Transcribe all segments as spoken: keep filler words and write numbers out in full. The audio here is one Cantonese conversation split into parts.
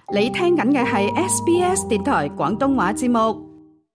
你聽緊嘅係 S B S 電台廣東話節目。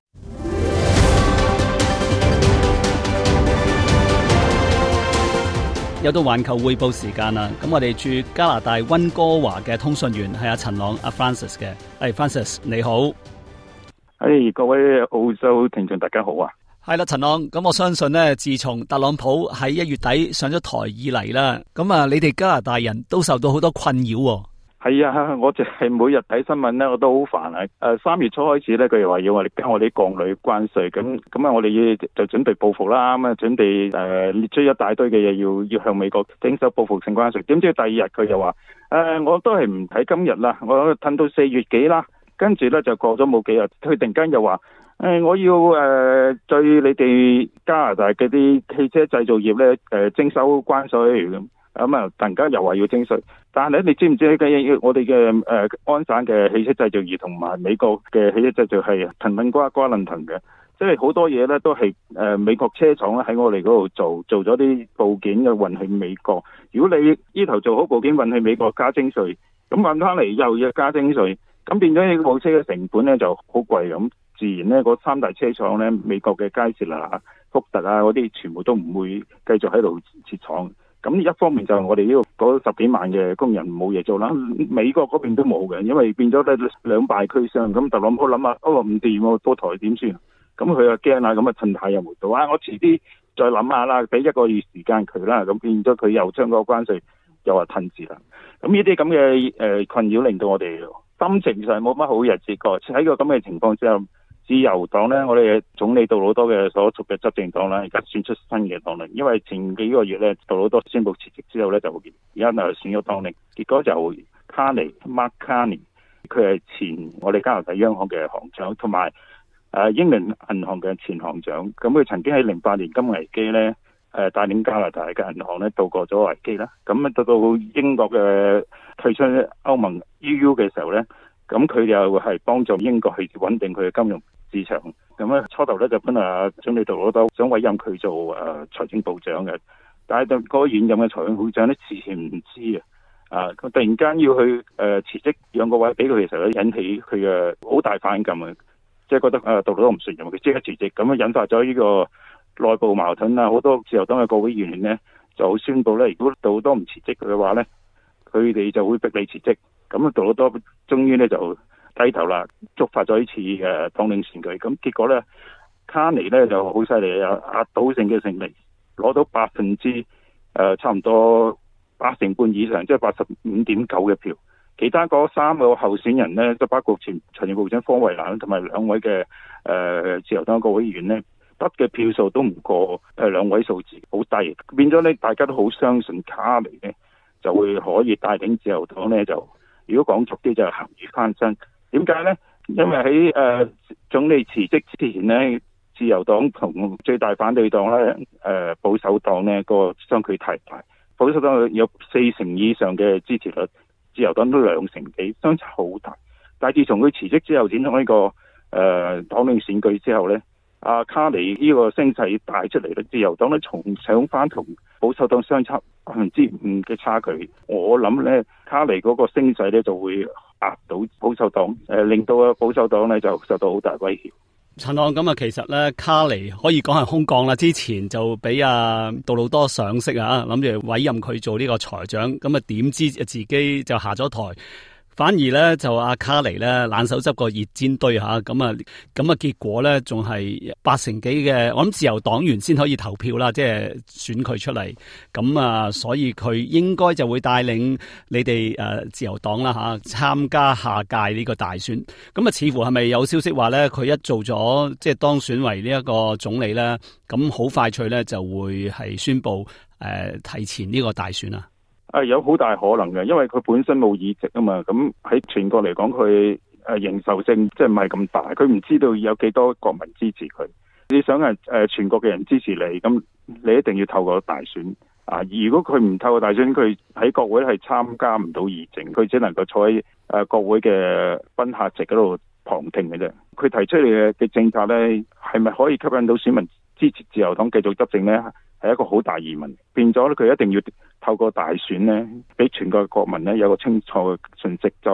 又到環球匯報時間啦，咁我哋駐加拿大溫哥華嘅通訊員係阿陳朗阿 Francis 嘅，係 Francis 你好， 誒、hey, 各位澳洲聽眾大家好啊， 係啦陳朗，咁我相信呢，自從特朗普喺一月底上咗台以嚟啦，咁啊你哋加拿大人都受到好多困擾喎。 係啊，我就係每日睇新聞咧，我都好煩啊！誒，三月初開始咧，佢又話要我哋加我哋啲鋼鋁關稅，咁咁啊，我哋要就準備報復啦，咁啊，準備誒列出一大堆嘅嘢，要要向美國徵收報復性關稅。點知第二日佢又話誒，我都係唔睇今日啦，我褪到四月幾啦，跟住咧就過咗冇幾日，佢突然間又話誒、呃，我要誒、呃、對你哋加拿大嗰啲汽車製造業咧誒徵收關稅咁。咁啊！突然間又話要徵稅，但係咧，你知唔知嘅？我哋嘅誒安省嘅汽車製造業同埋美國嘅汽車製造係騰騰瓜瓜論騰嘅，即係好多嘢咧都係誒美國車廠咧喺我哋嗰度做做咗啲部件嘅運去美國。如果你呢頭做好部件運去美國加徵稅，咁運翻嚟又要加徵稅，咁變咗呢部車嘅成本咧就好貴咁，自然咧嗰三大車廠咧，美國嘅佳士拿啊、福特啊嗰啲，全部都唔會繼續喺度設廠。咁一方面就係我哋呢個嗰十幾萬嘅工人冇嘢做啦，美國嗰邊都冇嘅，因為變咗咧兩敗俱傷。咁特朗普諗下，哦唔掂喎，波台點算？咁佢又驚啦，咁啊趁太有門道啊！我遲啲再諗下啦，俾一個月時間佢啦。咁變咗佢又將個關稅又話褪字啦。咁呢啲咁嘅誒困擾令到我哋心情上冇乜好日子過。喺個咁嘅情況之下，自由黨咧，我哋總理杜魯多嘅所屬嘅執政黨咧，而家選出新嘅黨領，因為前幾個月咧，杜魯多宣布辭職之後咧，就而家就選咗黨領，結果就卡尼 Mark Carney， 佢係前我哋加拿大央行嘅行長，同埋誒英倫銀行嘅前行長，咁佢曾經喺零八年金危機咧，誒帶領加拿大嘅銀行咧渡過咗危機啦，咁啊到到英國嘅退出歐盟 E U 嘅時候咧，咁佢又係幫助英國去穩定佢嘅金融市場，咁咧初頭咧就本來總理杜魯多想委任佢做誒、呃、財政部長嘅，但係就嗰個現任嘅財政部長咧事前唔知啊，啊佢突然間要去誒、呃、辭職讓個位俾佢嘅時候咧，引起佢嘅好大反感啊，即係覺得誒杜魯多唔信任佢，即刻辭職，咁樣引發咗呢個內部矛盾啊，好多自由黨嘅國會議員咧就宣布咧，如果杜魯多唔辭職嘅話咧，佢哋就會逼你辭職，咁啊杜魯多終於咧就低頭啦，觸發咗呢次誒黨領選舉，咁結果咧，卡尼咧就好犀利，有壓倒性嘅勝利，攞到百分之誒差唔多八成半以上，即係八十五點九嘅票。其他嗰三個候選人咧，都包括前財政部長科維蘭同埋兩位嘅誒、呃、自由黨國會議員咧，得嘅票數都唔過誒兩位數字，好低。變咗咧，大家都好相信卡尼咧就會可以帶領自由黨咧，就如果講俗啲就鹹魚翻身。點解呢？因為喺誒、呃、總理辭職之前呢，自由黨同最大反對黨咧，誒、呃、保守黨呢個相距太大，保守黨有四成以上嘅支持率，自由黨都兩成幾，相差好大。但係自從佢辭職之後，展開呢個誒黨領選舉之後呢，阿卡尼呢個聲勢帶出嚟咧，自由黨咧重上翻同保守黨相差百分之五嘅差距。我諗呢，卡尼嗰個聲勢呢就會壓到保守黨，誒令到啊保守黨咧就受到好大威脅。 陳朗，咁啊，其實咧卡尼可以講係空降啦，之前就俾阿杜魯多賞識啊，諗住委任佢做呢個財長，咁啊點知自己就下咗台。反而咧就阿卡尼咧冷手執個熱煎堆吓，咁啊咁啊結果咧仲係八成幾嘅，我諗自由黨員先可以投票啦，即係選佢出嚟，咁啊所以佢應該就會帶領你哋誒自由黨啦吓參加下屆呢個大選。咁啊似乎係咪有消息話咧佢一做咗即係當選為呢一個總理咧，咁好快脆咧就會係宣布誒、呃、提前呢個大選啊？ 啊，有好大可能嘅，因為佢本身冇議席啊嘛，咁喺全國嚟講，佢誒認受性即係唔係咁大，佢唔知道有幾多國民支持佢。你想係誒全國嘅人支持你，咁你一定要透過大選啊。如果佢唔透過大選，佢喺國會係參加唔到議政，佢只能夠坐喺誒國會嘅賓客席嗰度旁聽嘅啫。佢提出嚟嘅嘅政策咧，係咪可以吸引到選民支持自由黨繼續執政咧？係一個好大疑問，變咗咧佢一定要透過大選咧，俾全國嘅國民咧有個清楚嘅訊息，就係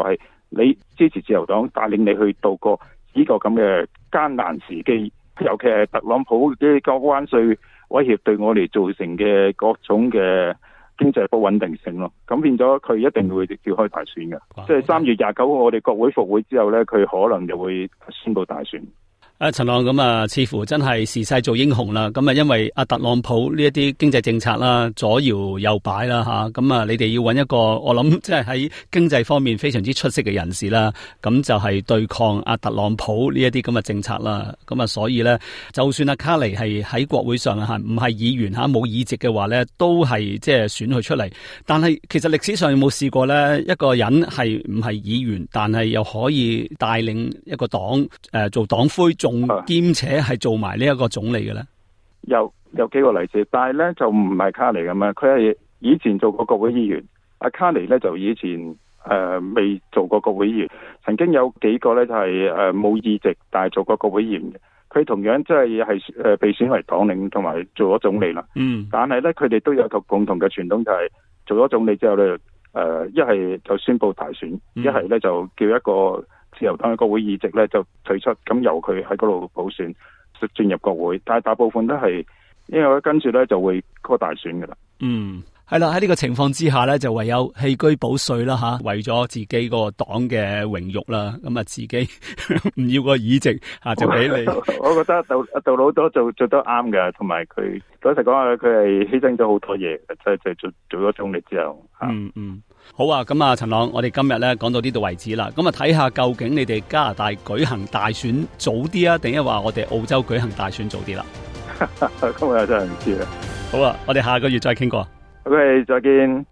你支持自由黨帶領你去度過呢個咁嘅艱難時期，尤其係特朗普呢個關稅威脅對我哋造成嘅各種嘅經濟不穩定性咯，咁變咗佢一定會召開大選嘅，即係三月廿九號我哋國會復會之後咧，佢可能就會宣布大選。 誒，陳朗咁啊，似乎真係時勢做英雄啦。咁啊，因為阿特朗普呢一啲經濟政策啦，左搖右擺啦吓，咁啊，你哋要揾一個我諗即係喺經濟方面非常之出色嘅人士啦，咁就係對抗阿特朗普呢一啲咁嘅政策啦。咁啊，所以咧，就算阿卡尼係喺國會上啊，唔係議員吓，冇議席嘅話咧，都係即係選佢出嚟。但係其實歷史上有冇試過咧，一個人係唔係議員，但係又可以帶領一個黨誒、呃、做黨魁？仲兼且係做埋呢一個總理嘅咧， 有有幾個例子，但係咧就唔係卡尼咁樣，佢係以前做過國會議員，阿卡尼咧就以前誒未、呃、做過國會議員，曾經有幾個咧就係誒冇議席，但係做過國會議員嘅，佢同樣即係係誒被選為黨領同埋做咗總理啦。嗯，但係咧佢哋都有個共同嘅傳統，就係做咗總理之後咧，誒一係就宣布大選，一係咧就叫一個自由黨嘅國會議席咧就退出，咁由佢喺嗰度補選進入國會，但係大部分都係因為跟住咧就會過大選噶啦。嗯，係啦，喺呢個情況之下咧，就唯有棄車保帥啦吓，為咗自己個黨嘅榮譽啦，咁啊自己唔要個議席啊就俾你。我覺得杜杜魯多做做得啱嘅，同埋佢老實講啊，佢係犧牲咗好多嘢，即係即係做做咗總理之後。嗯嗯。好啊，咁啊，陳朗，我哋今日咧講到呢度為止啦。咁啊，睇下究竟你哋加拿大舉行大選早啲啊，定係話我哋澳洲舉行大選早啲啦？咁我又真係唔知啦。好啊，我哋下個月再傾過。OK，再見。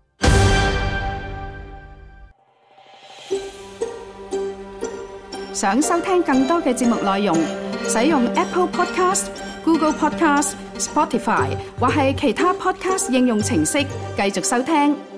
想收聽更多嘅節目內容，使用 Apple Podcast、Google Podcast、Spotify 或係其他 Podcast 應用程式繼續收聽。